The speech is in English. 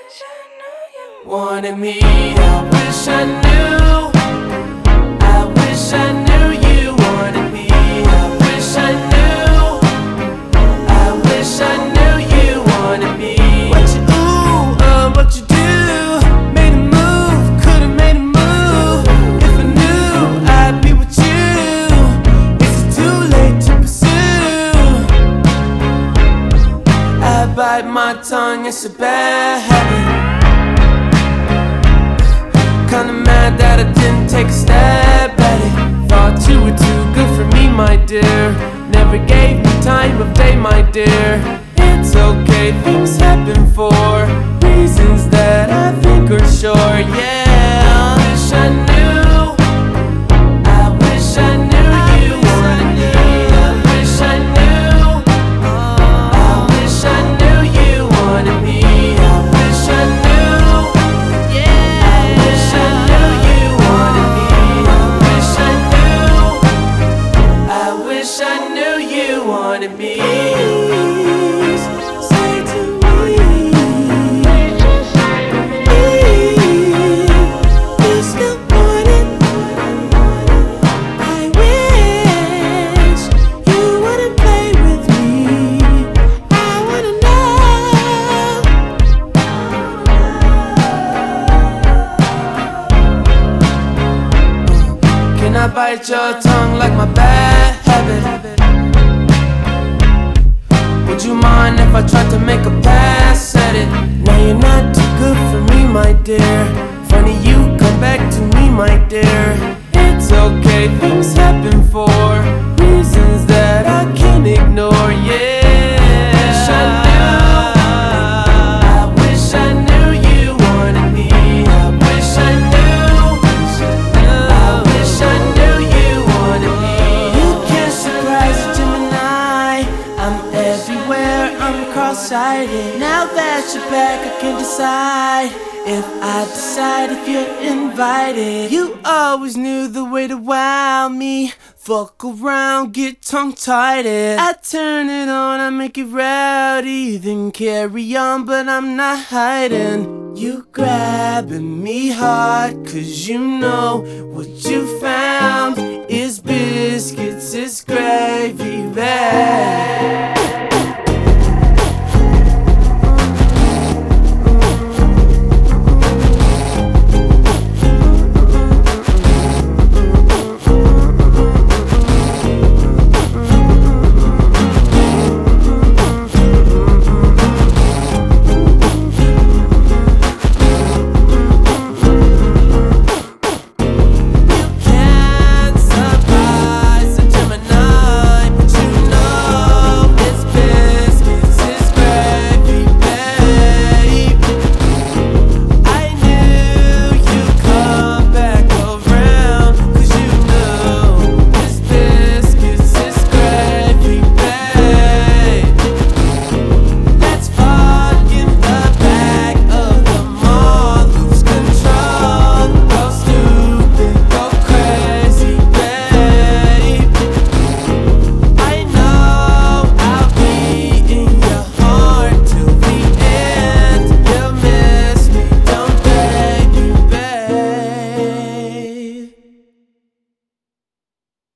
wish I knew you wanted me. I wish I knew. I wish I knew you wanted me. I wish I knew. I wish I knew you wanted me. What you what you do? Made a move, could've made a move. If I knew I'd be with you. Is it too late to pursue? I bite my tongue, it's a bad habit. Kinda mad that I didn't take a stab at it. Thought you were too good for me, my dear. Never gave me time of day, my dear. It's okay, things happen for reasons that I think are sure, yeah. I wish I knew. I wish I knew you wanted me. I wish I knew. I wish I knew you wanted me. I wish I knew. Yeah. I wish I knew you wanted me. I wish I knew. I wish I knew you wanted me. I bite your tongue like my bad habit. Would you mind if I tried to make a pass at it? Now you're not too good for me, my dear. Funny you come back to me, my dear. It's okay, things happen for reasons that I can't ignore, yeah. Now that you're back, I can decide if I decide if you're invited. You always knew the way to wow me. Fuck around, get tongue-tied. I turn it on, I make it rowdy, then carry on, but I'm not hiding. You grabbing me hard, cause you know what you found is biscuits, it's gravy bag.